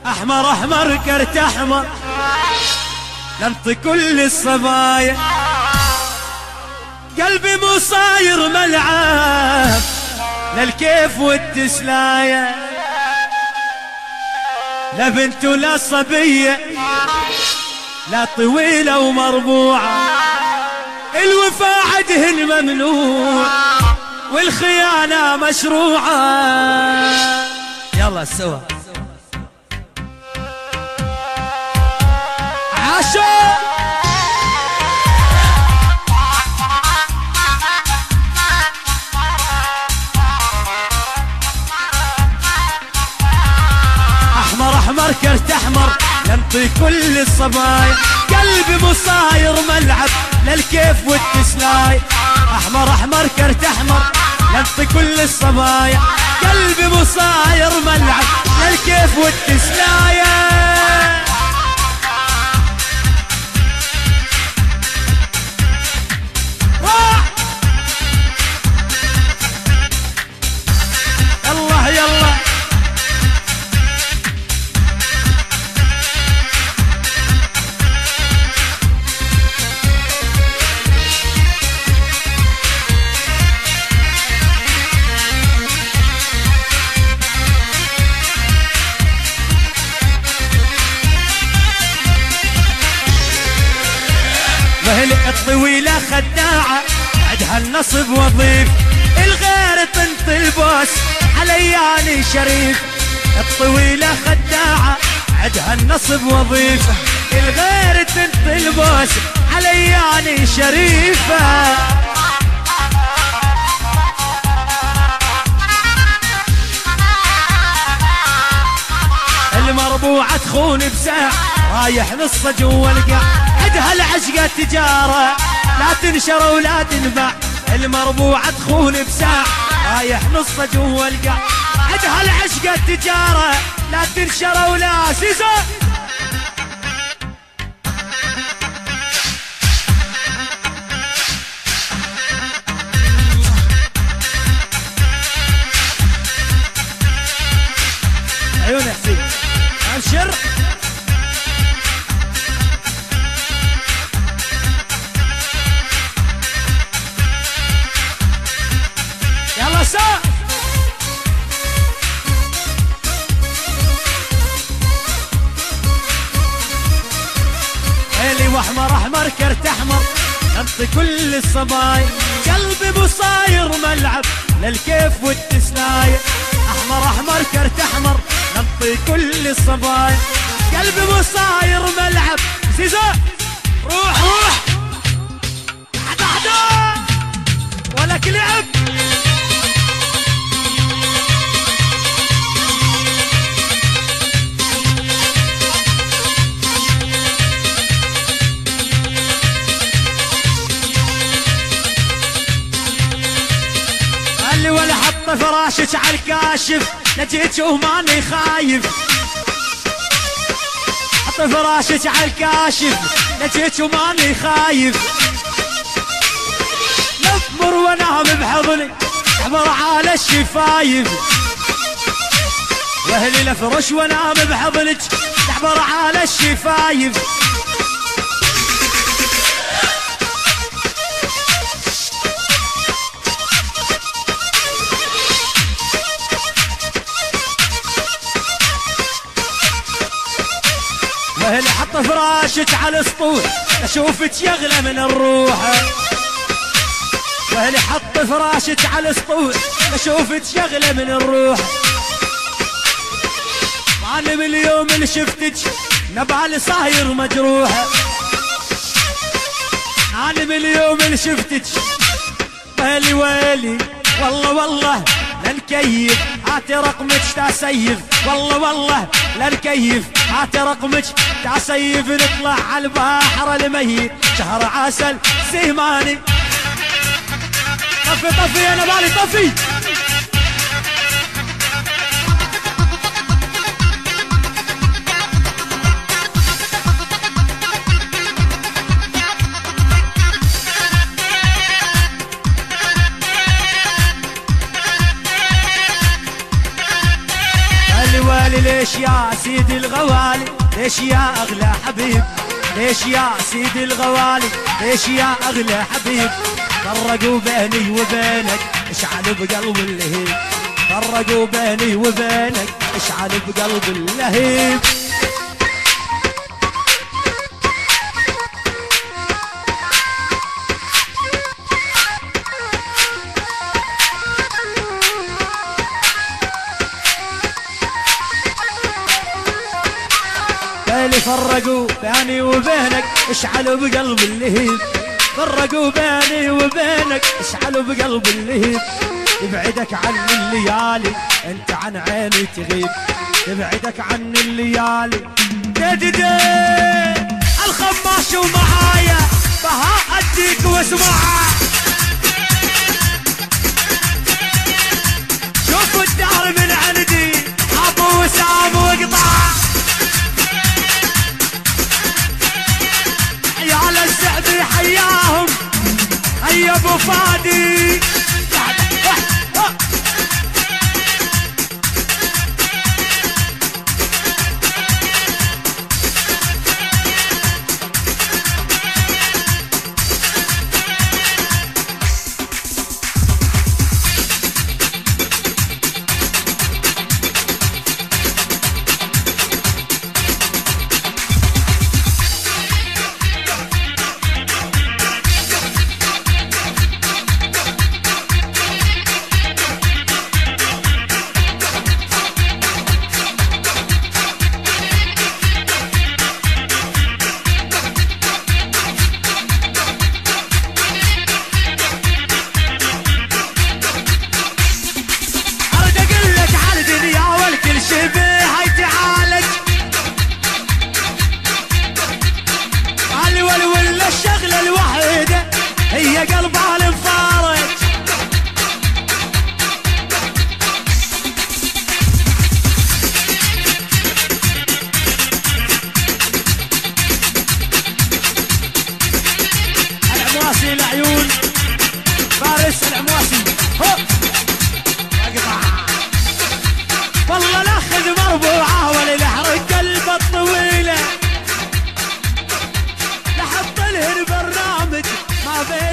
احمر احمر كرت احمر لنطي كل الصبايا، قلبي مو صاير ملعب للكيف والتسلاية، لا بنت ولا صبية لا طويلة ومربوعة، الوفا عدهن ممنوع والخيانة مشروعة. يلا سوا عاشو احمر احمر كرت احمر لنطي كل الصبايا، قلبي مو صاير ملعب للكيف والتسلاي، احمر احمر كرت احمر لنطي كل الصبايا، قلبي مو صاير ملعب للكيف والتسلاية. يلا يلا وهل الطويلة خداعة عدها النصب وظيف، الغير طنط البوس علياني شريف، الطويلة خداعة عدها النصب وظيفة، الغير طنط البوس علياني شريفة. المربوعة تخون بساع رايح نص جوا القاع، عدها العشقة تجارة لا تنشر ولا تنباع، المربوعة تخون بساع رايح نص جوا القاع، عدها العشقة تجارة لا تنشر ولا سيسو. عيون حسين ابشر يلا سا عيني واحمر احمر كرت احمر انطي كل الصبايا، قلبي مو صاير ملعب للكيف والتسلاية، احمر احمر كرت احمر نطي كل الصبايا، قلبي مو صاير ملعب. زيزو روح روح حدا حدا ولك لعب. قال لي ولا حط فراشك على الكاشف لجيت وماني خايف، حط فراشك على الكاشف لجيت وماني خايف، نفمر وانام بحضنك عبر على الشفايف، واهلي لفرش وانام بحضنك عبر على الشفايف. واهلي حط فراشك على السطوح اشوفك يغلى من الروح، واهلي حط فراشك على السطوح اشوفك يغلى من الروح، وانا من اليوم اللي شفتك نبالي صاير مجروحه، انا من اليوم اللي شفتك ويلي ويلي والله والله لنكيف، هاتي رقمك تاسيف، والله والله لنكيف، هاتي رقمك تاسيف، نطلع على البحر الميت شهر عسل سيماني. طفي طفي انا بالي طفي. ويلي ليش يا سيدي الغوالي، ليش يا اغلى حبيب، ليش يا سيدي الغوالي، ليش يا اغلى حبيب، فرقوا بيني وبينك اشعل بقلب اللهيب، فرقوا بيني وبينك اشعل بقلب اللهيب. اللي فرقوا بيني وبينك اشعلوا بقلب اللهيب، فرقوا بيني وبينك اشعلوا بقلب اللهيب، تبعدك عن الليالي انت عن عيني تغيب، تبعدك عن الليالي. ديدي الخماش ومعايا بها اديك واسمع، شوفوا الدار من عندي ابو وسام وقطع، عيال السعدي حياهم هيا ابو فادي. الشغلة الوحيدة هي قلبها المفارج، العمواسي العيون فارس العمواسي هو اقطع، والله الاخذ مربوعه ولا يحرق قلبه الطويله، برنامج ما بين